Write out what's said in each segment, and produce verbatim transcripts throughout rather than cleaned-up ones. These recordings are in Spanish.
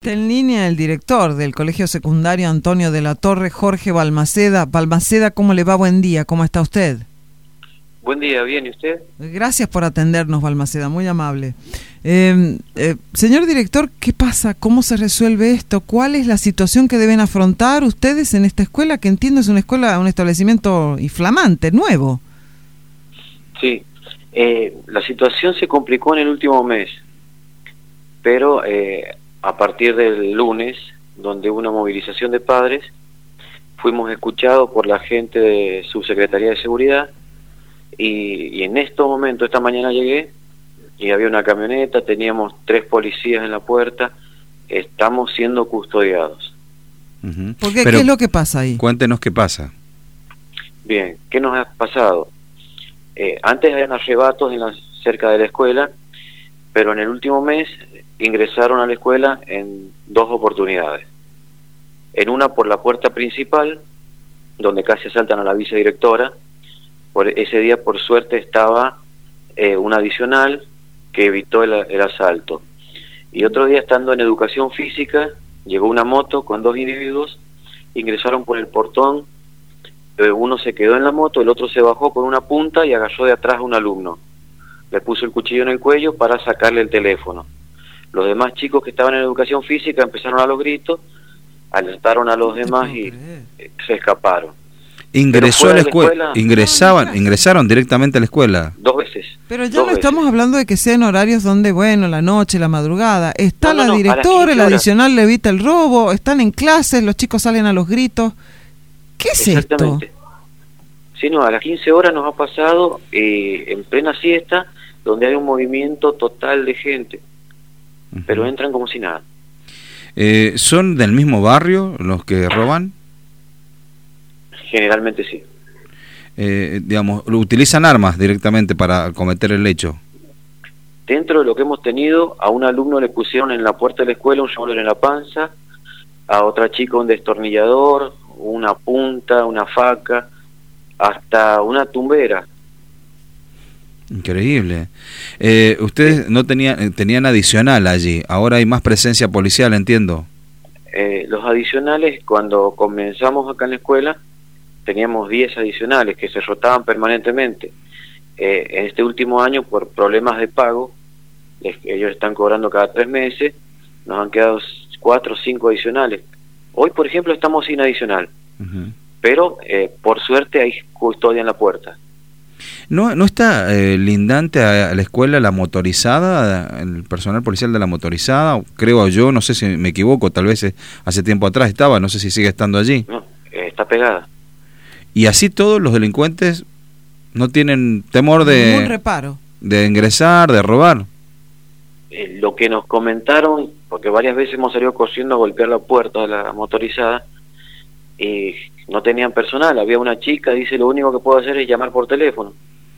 En línea el director del Colegio Secundario Antonio de la Torre, Jorge Balmaceda. Balmaceda, ¿cómo le va? Buen día, ¿cómo está usted? Buen día, bien, ¿y usted? Gracias por atendernos, Balmaceda, muy amable. Eh, eh, señor director, ¿qué pasa? ¿Cómo se resuelve esto? ¿Cuál es la situación que deben afrontar ustedes en esta escuela, que entiendo es una escuela, un establecimiento inflamante, nuevo? Sí, eh, la situación se complicó en el último mes, pero eh, a partir del lunes, donde hubo una movilización de padres, fuimos escuchados por la gente de Subsecretaría de Seguridad y, y en estos momentos, esta mañana llegué y había una camioneta, teníamos tres policías en la puerta, estamos siendo custodiados. Uh-huh. ¿Por qué? Pero, ¿qué es lo que pasa ahí? Cuéntenos qué pasa. Bien, ¿qué nos ha pasado? Eh, antes habían arrebatos en la, cerca de la escuela, pero en el último mes ingresaron a la escuela en dos oportunidades. En una por la puerta principal, donde casi asaltan a la vicedirectora. Por ese día, por suerte, estaba eh, un adicional que evitó el, el asalto. Y otro día, estando en educación física, llegó una moto con dos individuos, ingresaron por el portón, eh, uno se quedó en la moto, el otro se bajó con una punta y agarró de atrás a un alumno. Le puso el cuchillo en el cuello para sacarle el teléfono. Los demás chicos que estaban en educación física empezaron a los gritos, alertaron a los demás y eh, se escaparon. Ingresó a la escuela, escuela ingresaban, no, ingresaron directamente a la escuela. Dos veces. Pero ya no veces. Estamos hablando de que sean horarios donde, bueno, la noche, la madrugada, está no, no, la no, directora, el adicional le evita el robo, están en clases, los chicos salen a los gritos. ¿Qué es Exactamente. esto? Sí, no, a las quince horas nos ha pasado eh, en plena siesta, donde hay un movimiento total de gente. Uh-huh. Pero entran como si nada. Eh, ¿Son del mismo barrio los que roban? Generalmente sí. Eh, digamos, ¿utilizan armas directamente para cometer el hecho? Dentro de lo que hemos tenido, a un alumno le pusieron en la puerta de la escuela un revólver en la panza, a otra chica un destornillador, una punta, una faca, hasta una tumbera. Increíble. Eh, ustedes no tenían tenían adicional allí, ahora hay más presencia policial, entiendo. Eh, los adicionales, cuando comenzamos acá en la escuela, teníamos diez adicionales que se rotaban permanentemente. Eh, en este último año, por problemas de pago, les, ellos están cobrando cada tres meses, nos han quedado cuatro o cinco adicionales. Hoy, por ejemplo, estamos sin adicional, uh-huh. pero eh, por suerte hay custodia en la puerta. ¿No, no está eh, lindante a, a la escuela la motorizada, el personal policial de la motorizada? Creo yo, no sé si me equivoco, tal vez hace tiempo atrás estaba, no sé si sigue estando allí. No, eh, está pegada. Y así todos los delincuentes no tienen temor de... Ningún reparo. De ingresar, de robar. Eh, lo que nos comentaron, porque varias veces hemos salido corriendo a golpear la puerta de la motorizada, y no tenían personal, había una chica, dice, lo único que puedo hacer es llamar por teléfono.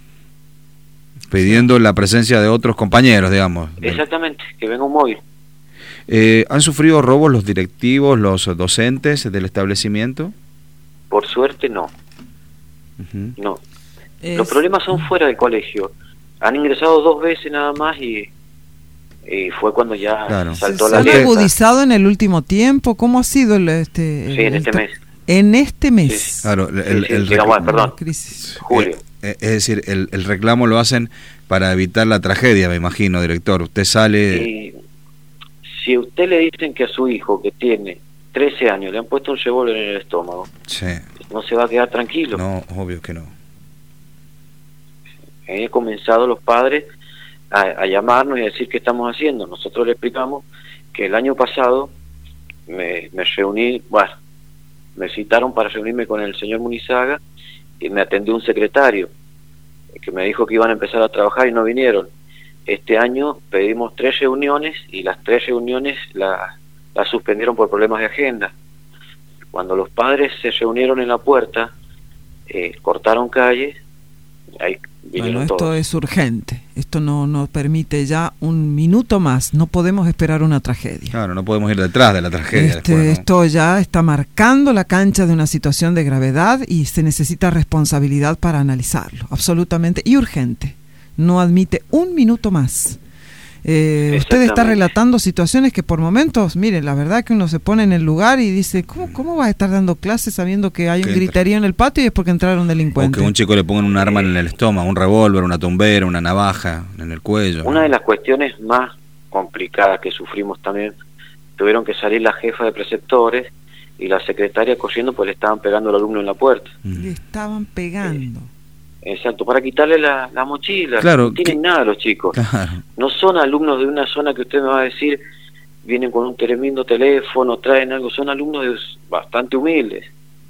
Pidiendo la presencia de otros compañeros, digamos. Exactamente, que venga un móvil. Eh, ¿Han sufrido robos los directivos, los docentes del establecimiento? Por suerte no. Uh-huh. No. Es... Los problemas son fuera del colegio. Han ingresado dos veces nada más y, y fue cuando ya claro. saltó ¿Se la ¿Se han agudizado en el último tiempo? ¿Cómo ha sido el, este... Sí, en este el... mes. En este mes. Sí. Claro, el, el, sí, sí, el reclamo, bueno, perdón, julio. Eh, es decir, el, el reclamo lo hacen para evitar la tragedia, me imagino, director. Usted sale... Y si a usted le dicen que a su hijo, que tiene trece años, le han puesto un revólver en el estómago, sí. no se va a quedar tranquilo. No, obvio que no. Han comenzado los padres a, a llamarnos y a decir qué estamos haciendo. Nosotros le explicamos que el año pasado me, me reuní, bueno, me citaron para reunirme con el señor Munizaga y me atendió un secretario que me dijo que iban a empezar a trabajar y no vinieron. Este año pedimos tres reuniones y las tres reuniones las la suspendieron por problemas de agenda. Cuando los padres se reunieron en la puerta, eh, cortaron calles, ahí bueno, esto todos. Es urgente, esto no nos permite ya un minuto más, no podemos esperar una tragedia. Claro, no podemos ir detrás de la tragedia. Este, después, ¿no? Esto ya está marcando la cancha de una situación de gravedad y se necesita responsabilidad para analizarlo, absolutamente, y urgente, no admite un minuto más. Eh, usted está relatando situaciones que por momentos, miren, la verdad que uno se pone en el lugar y dice, ¿cómo, cómo vas a estar dando clases sabiendo que hay un griterío en el patio y es porque entraron delincuentes? O que un chico le pongan un arma en el estómago, un revólver, una tumbera, una navaja en el cuello. Una de las cuestiones más complicadas que sufrimos también, tuvieron que salir la jefa de preceptores y la secretaria corriendo porque le estaban pegando al alumno en la puerta. Le estaban pegando. Eh, exacto, para quitarle la, la mochila. Claro, no tienen que, nada los chicos. Claro. No son alumnos de una zona que usted me va a decir, vienen con un tremendo teléfono, traen algo, son alumnos de, bastante humildes.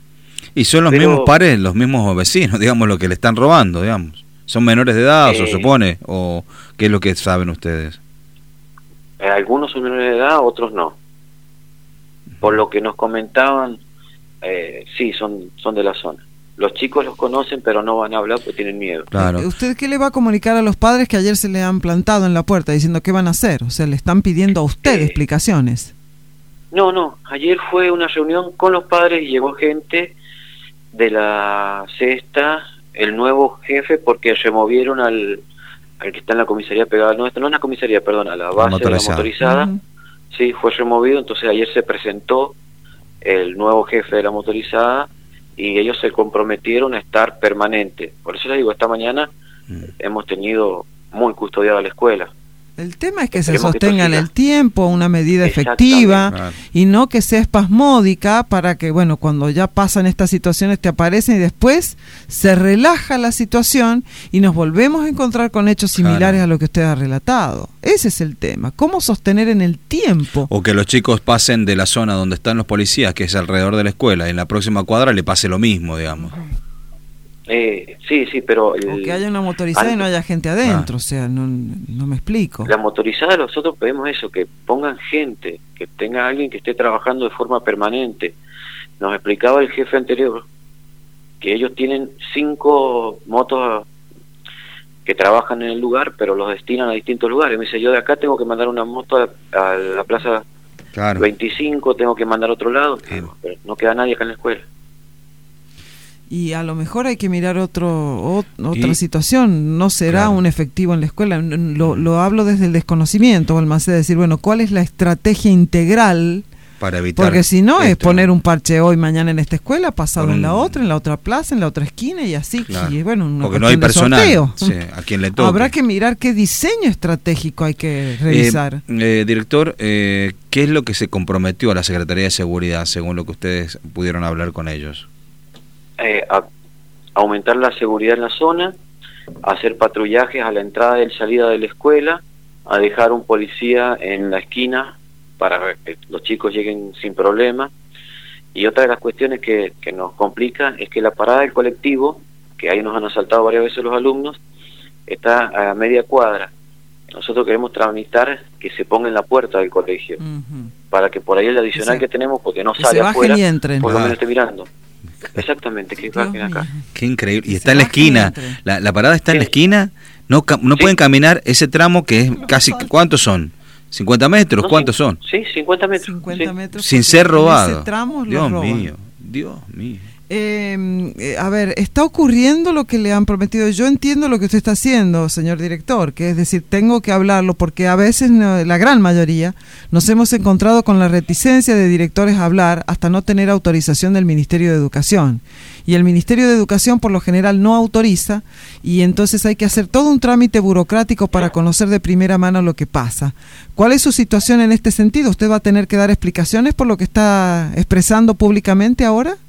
Y son los Pero, mismos pares, los mismos vecinos, digamos, lo que le están robando, digamos. ¿Son menores de edad, eh, se supone? ¿O qué es lo que saben ustedes? Eh, algunos son menores de edad, otros no. Por lo que nos comentaban, eh, sí, son, son de la zona. Los chicos los conocen, pero no van a hablar porque tienen miedo. Claro. ¿Usted qué le va a comunicar a los padres que ayer se le han plantado en la puerta diciendo qué van a hacer? O sea, le están pidiendo a usted eh, explicaciones. No, no. Ayer fue una reunión con los padres y llegó gente de la sexta, el nuevo jefe, porque removieron al, al que está en la comisaría pegada al nuestro, no en la comisaría, perdón, a la base la de la motorizada. Uh-huh. Sí, fue removido, entonces ayer se presentó el nuevo jefe de la motorizada y ellos se comprometieron a estar permanente. Por eso les digo, esta mañana mm. hemos tenido muy custodiada la escuela. El tema es que Esperemos se sostenga en el tiempo una medida efectiva claro. y no que sea espasmódica para que, bueno, cuando ya pasan estas situaciones te aparecen y después se relaja la situación y nos volvemos a encontrar con hechos similares claro. a lo que usted ha relatado. Ese es el tema. ¿Cómo sostener en el tiempo? O que los chicos pasen de la zona donde están los policías, que es alrededor de la escuela, y en la próxima cuadra le pase lo mismo, digamos. Uh-huh. Eh, sí, sí, pero... El, o que haya una motorizada antes, y no haya gente adentro, ah. o sea, no, no me explico. La motorizada nosotros pedimos eso, que pongan gente, que tenga alguien que esté trabajando de forma permanente. Nos explicaba el jefe anterior que ellos tienen cinco motos que trabajan en el lugar, pero los destinan a distintos lugares. Me dice, yo de acá tengo que mandar una moto a, a la plaza claro. veinticinco, tengo que mandar a otro lado, claro. pero no queda nadie acá en la escuela. Y a lo mejor hay que mirar otro o, otra y, situación, no será claro. un efectivo en la escuela, lo, lo hablo desde el desconocimiento, Balmaceda, decir, bueno, ¿cuál es la estrategia integral? Para evitar Porque si no esto, es poner un parche hoy, mañana en esta escuela, pasado un, en la otra, en la otra plaza, en la otra esquina y así, claro. y bueno, una porque no hay personal sí, a quien le toque. Habrá que mirar qué diseño estratégico hay que revisar. Eh, eh, director, eh, ¿qué es lo que se comprometió a la Secretaría de Seguridad, según lo que ustedes pudieron hablar con ellos? Eh, a aumentar la seguridad en la zona, a hacer patrullajes a la entrada y salida de la escuela, a dejar un policía en la esquina para que los chicos lleguen sin problema. Y otra de las cuestiones que, que nos complica es que la parada del colectivo, que ahí nos han asaltado varias veces los alumnos, está a media cuadra. Nosotros queremos tramitar que se ponga en la puerta del colegio, uh-huh. para que por ahí el adicional que, se, que tenemos, porque no sale afuera, por lo menos esté mirando. Exactamente, que bajen acá. Qué increíble. Y está en la esquina. La, la parada está sí. en la esquina. No no sí. pueden caminar ese tramo que es casi... ¿Cuántos son? ¿cincuenta metros? No, ¿Cuántos son? Sí, cincuenta metros. cincuenta metros sin ser robado. Dios mío, Dios mío. Eh, eh, a ver, está ocurriendo lo que le han prometido. Yo entiendo lo que usted está haciendo, señor director, que es decir, tengo que hablarlo porque a veces, no, la gran mayoría, nos hemos encontrado con la reticencia de directores a hablar hasta no tener autorización del Ministerio de Educación. Y el Ministerio de Educación por lo general no autoriza y entonces hay que hacer todo un trámite burocrático para conocer de primera mano lo que pasa. ¿Cuál es su situación en este sentido? ¿Usted va a tener que dar explicaciones por lo que está expresando públicamente ahora?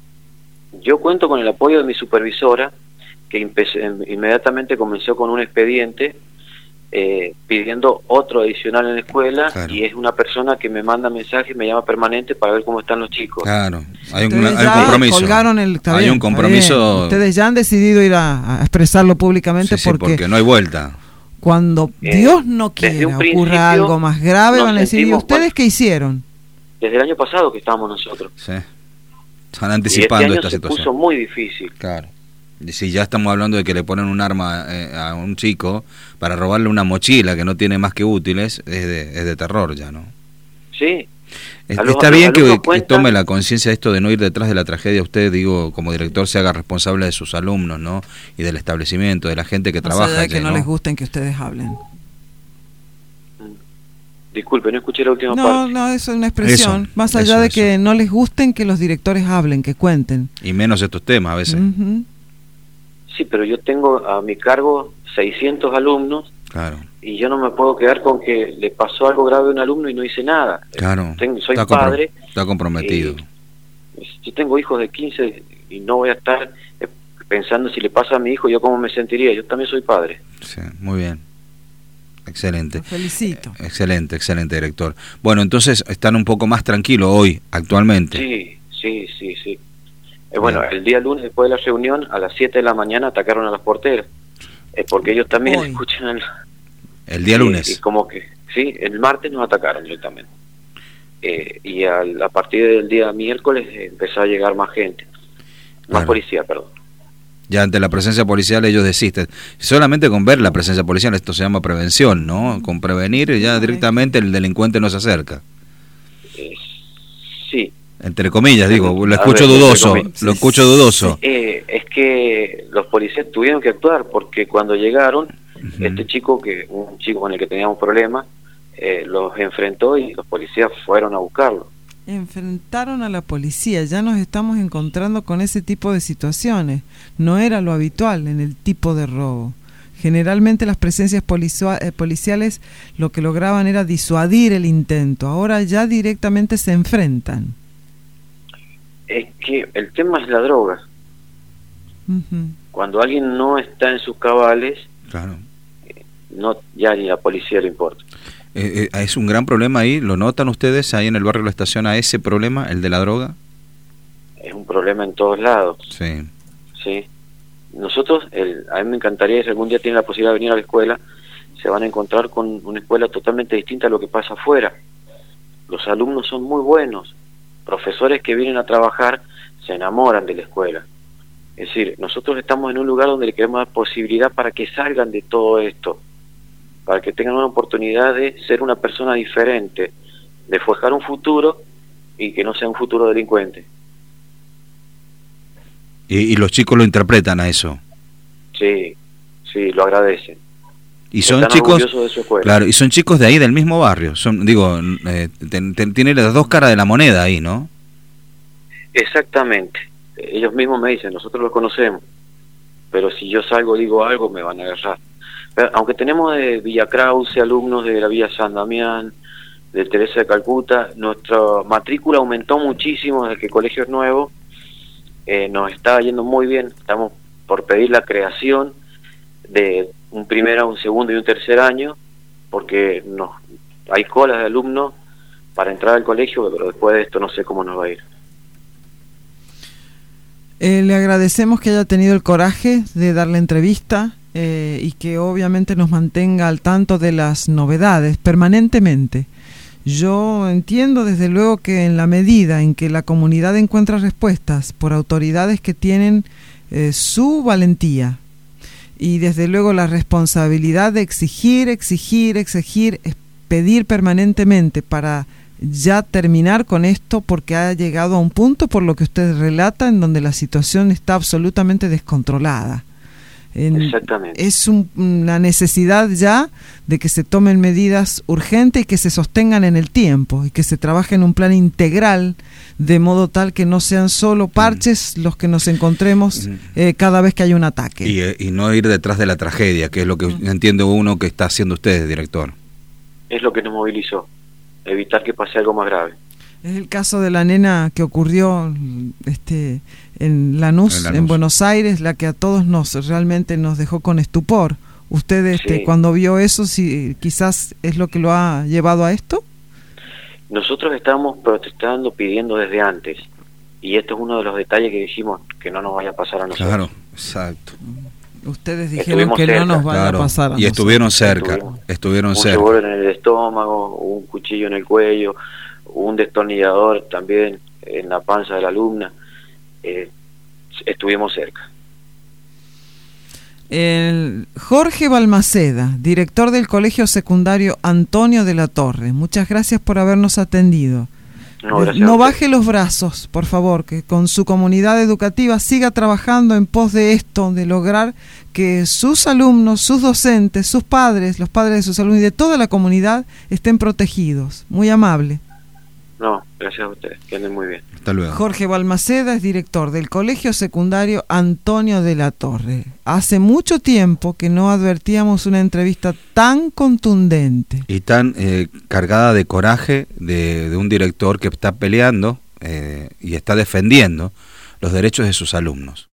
Yo cuento con el apoyo de mi supervisora, que empecé, inmediatamente comenzó con un expediente eh, pidiendo otro adicional en la escuela, claro. y es una persona que me manda mensajes y me llama permanente para ver cómo están los chicos. Claro, hay un, hay un compromiso. Colgaron el, hay bien, un compromiso. Ustedes ya han decidido ir a, a expresarlo públicamente, sí, porque, sí, porque no hay vuelta. Cuando eh, Dios no quiera ocurra algo más grave, van a decir, ¿y ustedes bueno, qué hicieron? Desde el año pasado que estábamos nosotros. Sí. Están anticipando y este año esta se situación. Puso muy difícil. Claro. Y si ya estamos hablando de que le ponen un arma eh, a un chico para robarle una mochila que no tiene más que útiles, es de, es de terror ya, ¿no? Sí. Es, los, está bien que, que tome la conciencia de esto de no ir detrás de la tragedia. Usted, digo, como director, se haga responsable de sus alumnos, ¿no? Y del establecimiento, de la gente que no trabaja. Sea de que allí, no, ¿no les gusten que ustedes hablen. Disculpe, no escuché la última no, parte. No, eso es una expresión. Eso, más allá eso, de eso. Que no les gusten que los directores hablen, que cuenten. Y menos estos temas a veces. Uh-huh. Sí, pero yo tengo a mi cargo seiscientos alumnos. Claro. Y yo no me puedo quedar con que le pasó algo grave a un alumno y no hice nada. Claro. Tengo, soy está padre. Comprom- está comprometido. Eh, yo tengo hijos de quince y no voy a estar eh, pensando si le pasa a mi hijo, yo cómo me sentiría. Yo también soy padre. Sí, muy bien. Excelente. Lo felicito. Eh, excelente, excelente, director. Bueno, entonces están un poco más tranquilos hoy, actualmente. Sí, sí, sí, sí. Eh, bueno, el día lunes, después de la reunión, a las siete de la mañana atacaron a las porteras. Eh, porque ellos también hoy. escuchan... El, el día sí, lunes. Y como que, sí, el martes nos atacaron directamente. Eh, y al, a partir del día miércoles eh, empezó a llegar más gente. Más claro. policía, perdón. Ya ante la presencia policial ellos desisten. Solamente con ver la presencia policial, esto se llama prevención, ¿no? Con prevenir ya directamente el delincuente no se acerca. Eh, sí. Entre comillas, digo, lo escucho ver, dudoso, lo escucho dudoso. Sí, eh, es que los policías tuvieron que actuar porque cuando llegaron, uh-huh. este chico, que un chico con el que teníamos problemas, eh, los enfrentó y los policías fueron a buscarlo. Enfrentaron a la policía, ya nos estamos encontrando con ese tipo de situaciones. No era lo habitual en el tipo de robo. Generalmente las presencias policua- eh, policiales lo que lograban era disuadir el intento. Ahora ya directamente se enfrentan. Es que el tema es la droga. Uh-huh. Cuando alguien no está en sus cabales, claro. eh, no ya ni la policía le importa. Eh, eh, ¿Es un gran problema ahí? ¿Lo notan ustedes ahí en el barrio de la Estación a ese problema, el de la droga? Es un problema en todos lados. Sí. Sí. Nosotros, el, a mí me encantaría, si algún día tienen la posibilidad de venir a la escuela, se van a encontrar con una escuela totalmente distinta a lo que pasa afuera. Los alumnos son muy buenos. Profesores que vienen a trabajar se enamoran de la escuela. Es decir, nosotros estamos en un lugar donde le queremos dar posibilidad para que salgan de todo esto, para que tengan una oportunidad de ser una persona diferente, de forjar un futuro y que no sea un futuro delincuente. Y, y los chicos lo interpretan a eso. Sí, sí, lo agradecen. Y son Están chicos, orgullosos de su escuela. Claro, y son chicos de ahí del mismo barrio. Son, digo, eh, ten, ten, tiene las dos caras de la moneda ahí, ¿no? Exactamente. Ellos mismos me dicen, nosotros los conocemos, pero si yo salgo digo algo me van a agarrar. Pero, aunque tenemos de Villa Krause alumnos de la Villa San Damián, de Teresa de Calcuta, nuestra matrícula aumentó muchísimo desde que el colegio es nuevo. Eh, nos está yendo muy bien. Estamos por pedir la creación de un primer, un segundo y un tercer año, porque nos, hay colas de alumnos para entrar al colegio, pero después de esto no sé cómo nos va a ir. Eh, le agradecemos que haya tenido el coraje de dar la entrevista eh, y que obviamente nos mantenga al tanto de las novedades permanentemente. Yo entiendo desde luego que en la medida en que la comunidad encuentra respuestas por autoridades que tienen eh, su valentía y desde luego la responsabilidad de exigir, exigir, exigir, pedir permanentemente para ya terminar con esto, porque ha llegado a un punto, por lo que usted relata, en donde la situación está absolutamente descontrolada. En, Exactamente. Es un, una necesidad ya de que se tomen medidas urgentes y que se sostengan en el tiempo y que se trabaje en un plan integral, de modo tal que no sean solo parches mm. los que nos encontremos eh, cada vez que hay un ataque. Y, y no ir detrás de la tragedia, que es lo que mm. entiende uno que está haciendo usted, director. Es lo que nos movilizó, evitar que pase algo más grave. Es el caso de la nena que ocurrió este, en Lanús, en Lanús, en Buenos Aires, la que a todos nos realmente nos dejó con estupor. ¿Usted este, sí. cuando vio eso, si quizás es lo que lo ha llevado a esto? Nosotros estamos protestando, pidiendo desde antes, y esto es uno de los detalles que dijimos que no nos vaya a pasar a nosotros. Claro, exacto. Ustedes dijeron que cerca. no nos vaya claro. a pasar a y nosotros. estuvieron cerca, estuvimos, estuvieron un cerca. Un revólver en el estómago, un cuchillo en el cuello, un destornillador también en la panza de la alumna. Eh, estuvimos cerca. El Jorge Balmaceda, director del Colegio Secundario Antonio de la Torre, muchas gracias por habernos atendido. No, gracias no a usted. baje los brazos, por favor, que con su comunidad educativa siga trabajando en pos de esto, de lograr que sus alumnos, sus docentes, sus padres, los padres de sus alumnos y de toda la comunidad estén protegidos. Muy amable. No, gracias a ustedes, que anden muy bien. Hasta luego. Jorge Balmaceda es director del Colegio Secundario Antonio de la Torre. Hace mucho tiempo que no advertíamos una entrevista tan contundente. Y tan eh, cargada de coraje de, de un director que está peleando eh, y está defendiendo los derechos de sus alumnos.